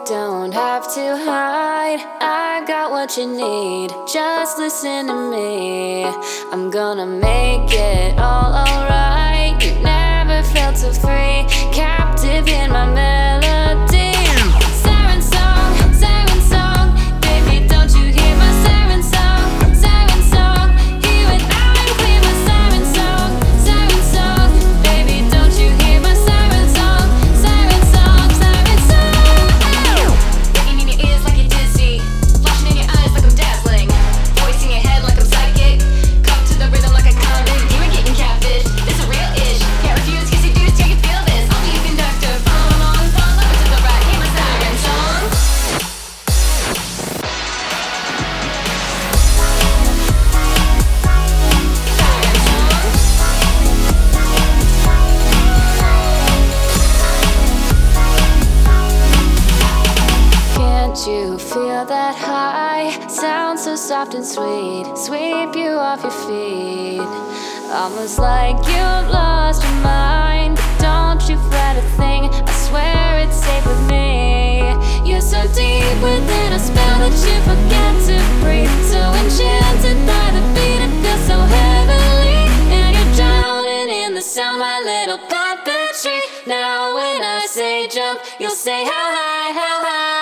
Don't have to hide, I got what you need. Just listen to me, I'm gonna make it all alright. You never felt so free, captive in my melody. Siren song, baby, don't you hear my siren song? Siren song, hear it loud and clear. My siren song, baby, don't you hear my siren song? Siren song, siren song. Ringing in your ears like you're dizzy, flashing in your eyes like I'm dazzling, voice in your head like I'm psychic. Come to the rhythm like a convict. You ain't getting catfish, this a real ish. Can't refuse, kiss seduce, till you feel this. I'll be your conductor, follow along, follow over to the right. Hear my siren song. Can't you feel that high? Sound so soft and sweet, sweep you off your feet. Almost like you've lost your mind. Don't you fret a thing, I swear it's safe with me. You're so deep within a spell that you forget to breathe. So enchanted by the beat, it feels so heavenly. And you're drowning in the sound, my little puppetry. Now when I say jump, you'll say how high, how high.